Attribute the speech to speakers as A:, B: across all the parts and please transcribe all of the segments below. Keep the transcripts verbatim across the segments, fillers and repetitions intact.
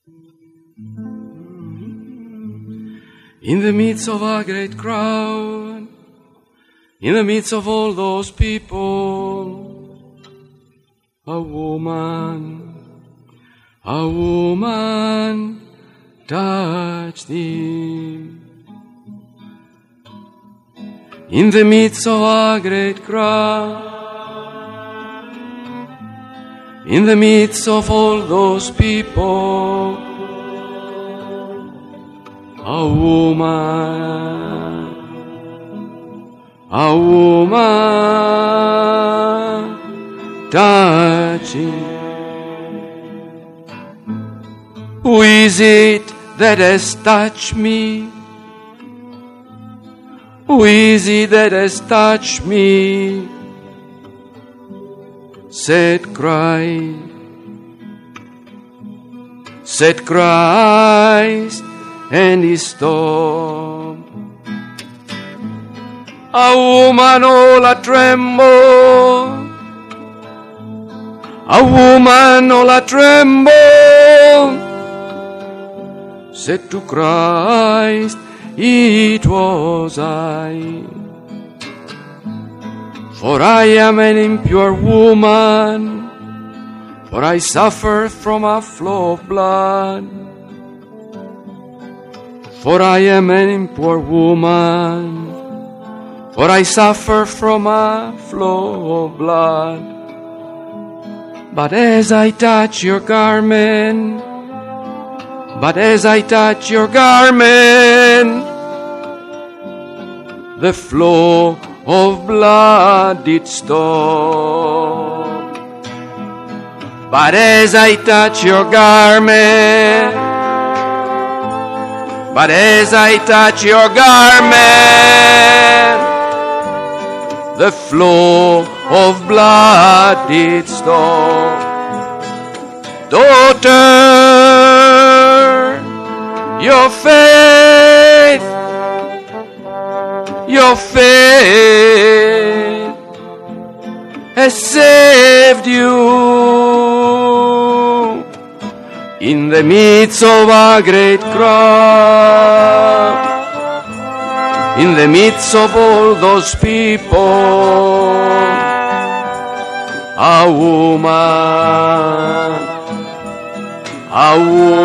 A: In the midst of a great crowd, in the midst of all those people, a woman, a woman touched him. In the midst of a great crowd, in the midst of all those people, a woman, a woman touching. Who is it that has touched me? Who is it that has touched me? Said Christ, said Christ, and he stopped. A woman all a tremble, a woman all a tremble, said to Christ, it was I. For I am an impure woman, for I suffer from a flow of blood. For I am an impure woman, for I suffer from a flow of blood. But as I touch your garment, but as I touch your garment, the flow of blood did stop. But as I touch your garment, but as I touch your garment, the flow of blood did stop. Daughter, your faith, your faith has saved you. In the midst of a great crowd, in the midst of all those people, a woman, a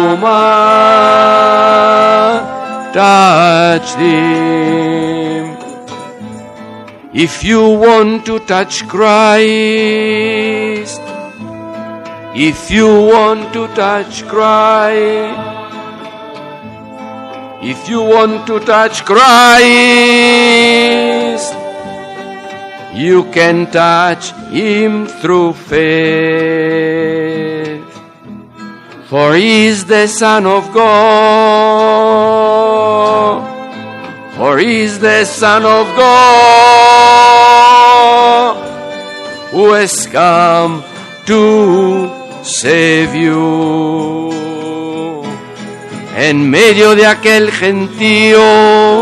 A: woman touched him. If you want to touch Christ, if you want to touch Christ, if you want to touch Christ, you can touch him through faith. For he is the Son of God, for he is the Son of God, who has come to save you. En medio de aquel gentío,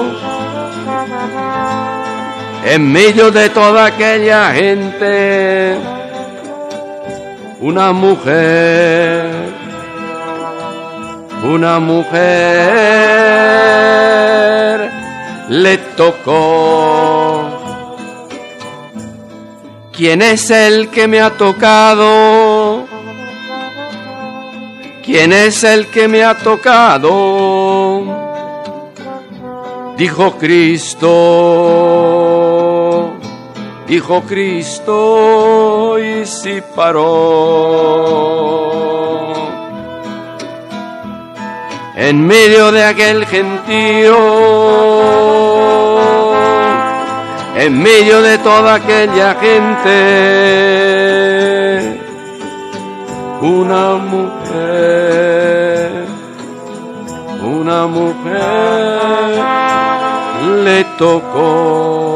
A: en medio de toda aquella gente, una mujer, una mujer le tocó. ¿Quién es el que me ha tocado? ¿Quién es el que me ha tocado? Dijo Cristo, dijo Cristo y se paró. En medio de aquel gentío, en medio de toda aquella gente, una mujer, una mujer le tocó.